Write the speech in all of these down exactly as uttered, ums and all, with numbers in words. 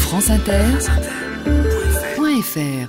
France Inter point F R.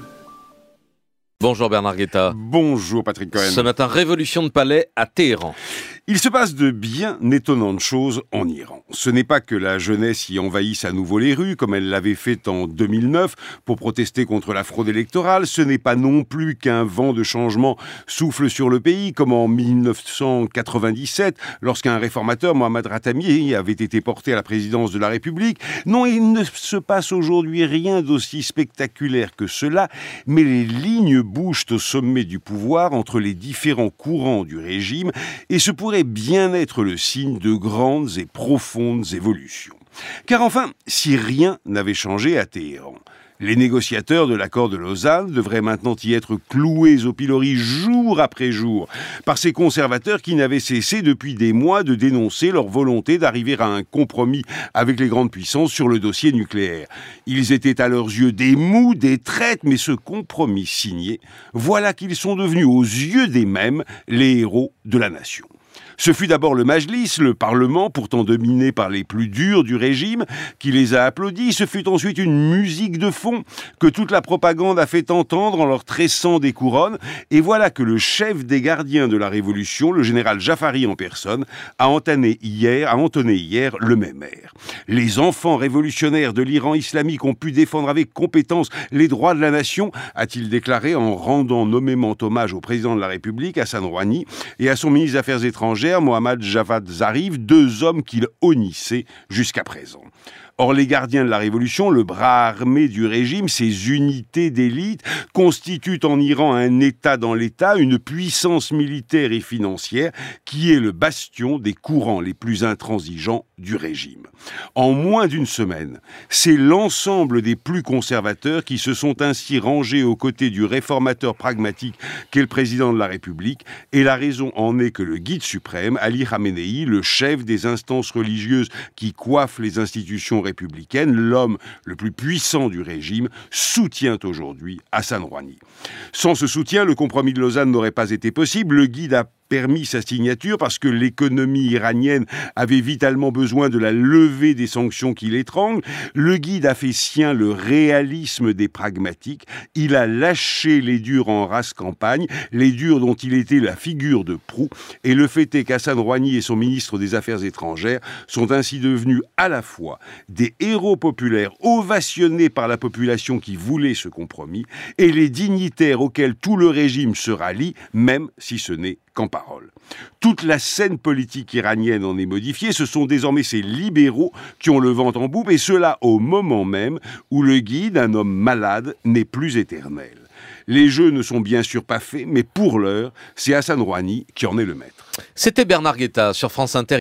Bonjour Bernard Guetta. Bonjour Patrick Cohen. Ce matin, révolution de palais à Téhéran. Il se passe de bien étonnantes choses en Iran. Ce n'est pas que la jeunesse y envahisse à nouveau les rues, comme elle l'avait fait en deux mille neuf, pour protester contre la fraude électorale. Ce n'est pas non plus qu'un vent de changement souffle sur le pays, comme en dix-neuf cent quatre-vingt-dix-sept, lorsqu'un réformateur, Mohammad Khatami, avait été porté à la présidence de la République. Non, il ne se passe aujourd'hui rien d'aussi spectaculaire que cela, mais les lignes bougent au sommet du pouvoir entre les différents courants du régime, et ce pourrait bien être le signe de grandes et profondes évolutions. Car enfin, si rien n'avait changé à Téhéran, les négociateurs de l'accord de Lausanne devraient maintenant y être cloués au pilori jour après jour par ces conservateurs qui n'avaient cessé depuis des mois de dénoncer leur volonté d'arriver à un compromis avec les grandes puissances sur le dossier nucléaire. Ils étaient à leurs yeux des mous, des traites, mais ce compromis signé, voilà qu'ils sont devenus aux yeux des mêmes les héros de la nation. Ce fut d'abord le Majlis, le Parlement, pourtant dominé par les plus durs du régime, qui les a applaudis. Ce fut ensuite une musique de fond que toute la propagande a fait entendre en leur tressant des couronnes. Et voilà que le chef des gardiens de la Révolution, le général Jafari en personne, a entonné hier, a entonné hier le même air. Les enfants révolutionnaires de l'Iran islamique ont pu défendre avec compétence les droits de la nation, a-t-il déclaré en rendant nommément hommage au président de la République, Hassan Rouhani, et à son ministre des Affaires étrangères, Mohammad Javad Zarif, deux hommes qu'il honnissait jusqu'à présent. Or, les gardiens de la Révolution, le bras armé du régime, ces unités d'élite, constituent en Iran un État dans l'État, une puissance militaire et financière qui est le bastion des courants les plus intransigeants du régime. En moins d'une semaine, c'est l'ensemble des plus conservateurs qui se sont ainsi rangés aux côtés du réformateur pragmatique qu'est le président de la République, et la raison en est que le guide suprême, Ali Khamenei, le chef des instances religieuses qui coiffent les institutions républicaine, l'homme le plus puissant du régime, soutient aujourd'hui Hassan Rouhani. Sans ce soutien, le compromis de Lausanne n'aurait pas été possible. Le guide a permis sa signature parce que l'économie iranienne avait vitalement besoin de la levée des sanctions qui l'étranglent. Le guide a fait sien le réalisme des pragmatiques. Il a lâché les durs en race campagne, les durs dont il était la figure de proue. Et le fait est qu'Hassan Rouhani et son ministre des Affaires étrangères sont ainsi devenus à la fois des héros populaires ovationnés par la population qui voulait ce compromis et les dignitaires auxquels tout le régime se rallie, même si ce n'est qu'en parole. Toute la scène politique iranienne en est modifiée. Ce sont désormais ces libéraux qui ont le vent en poupe, et cela au moment même où le guide, un homme malade, n'est plus éternel. Les jeux ne sont bien sûr pas faits, mais pour l'heure, c'est Hassan Rouhani qui en est le maître. C'était Bernard Guetta sur France Inter.